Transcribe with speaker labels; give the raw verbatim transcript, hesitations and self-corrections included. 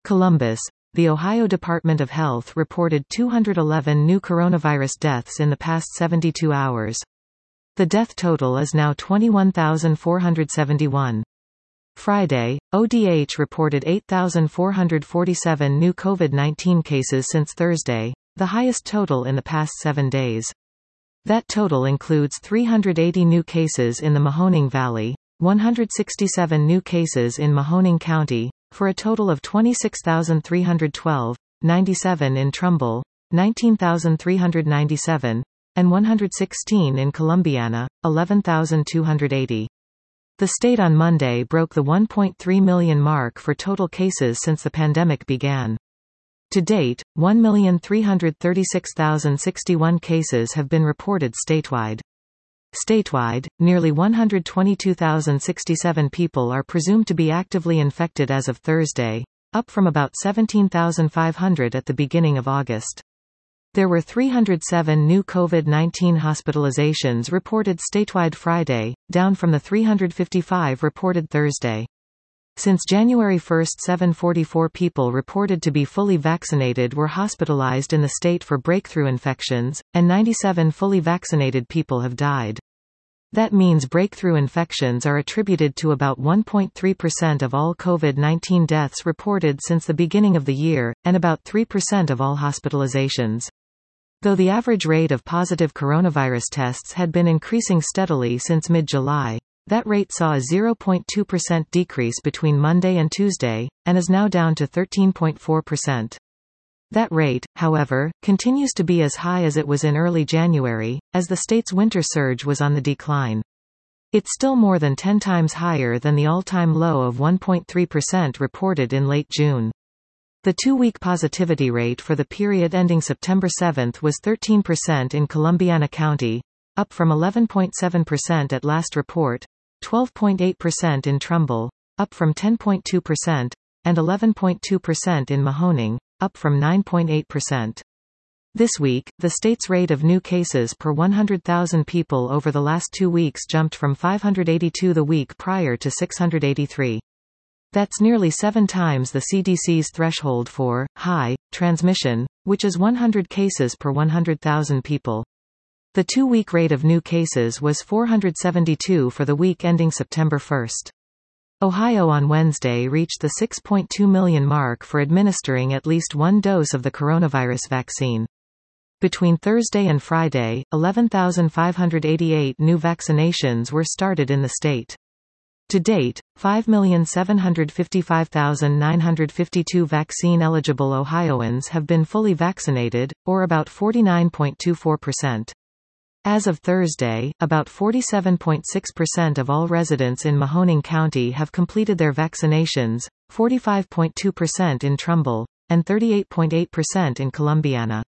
Speaker 1: Columbus. The Ohio Department of Health reported two hundred eleven new coronavirus deaths in the past seventy-two hours. The death total is now twenty-one thousand four hundred seventy-one. Friday, O D H reported eight thousand four hundred forty-seven new COVID nineteen cases since Thursday, the highest total in the past seven days. That total includes three hundred eighty new cases in the Mahoning Valley, one hundred sixty-seven new cases in Mahoning County, for a total of twenty-six thousand three hundred twelve, ninety-seven in Trumbull, nineteen thousand three hundred ninety-seven, and one hundred sixteen in Columbiana, eleven thousand two hundred eighty. The state on Monday broke the one point three million mark for total cases since the pandemic began. To date, one million three hundred thirty-six thousand sixty-one cases have been reported statewide. Statewide, nearly one hundred twenty-two thousand sixty-seven people are presumed to be actively infected as of Thursday, up from about seventeen thousand five hundred at the beginning of August. There were three hundred seven new COVID nineteen hospitalizations reported statewide Friday, down from the three hundred fifty-five reported Thursday. Since January first, seven hundred forty-four people reported to be fully vaccinated were hospitalized in the state for breakthrough infections, and ninety-seven fully vaccinated people have died. That means breakthrough infections are attributed to about one point three percent of all COVID nineteen deaths reported since the beginning of the year, and about three percent of all hospitalizations. Though the average rate of positive coronavirus tests had been increasing steadily since mid-July, that rate saw a zero point two percent decrease between Monday and Tuesday, and is now down to thirteen point four percent. That rate, however, continues to be as high as it was in early January, as the state's winter surge was on the decline. It's still more than ten times higher than the all-time low of one point three percent reported in late June. The two-week positivity rate for the period ending September seventh was thirteen percent in Columbiana County, up from eleven point seven percent at last report, twelve point eight percent in Trumbull, up from ten point two percent, and eleven point two percent in Mahoning, up from nine point eight percent. This week, the state's rate of new cases per one hundred thousand people over the last two weeks jumped from five hundred eighty-two the week prior to six hundred eighty-three. That's nearly seven times the C D C's threshold for high transmission, which is one hundred cases per one hundred thousand people. The two-week rate of new cases was four hundred seventy-two for the week ending September first. Ohio on Wednesday reached the six point two million mark for administering at least one dose of the coronavirus vaccine. Between Thursday and Friday, eleven thousand five hundred eighty-eight new vaccinations were started in the state. To date, five million seven hundred fifty-five thousand nine hundred fifty-two vaccine-eligible Ohioans have been fully vaccinated, or about forty-nine point two four percent. As of Thursday, about forty-seven point six percent of all residents in Mahoning County have completed their vaccinations, forty-five point two percent in Trumbull, and thirty-eight point eight percent in Columbiana.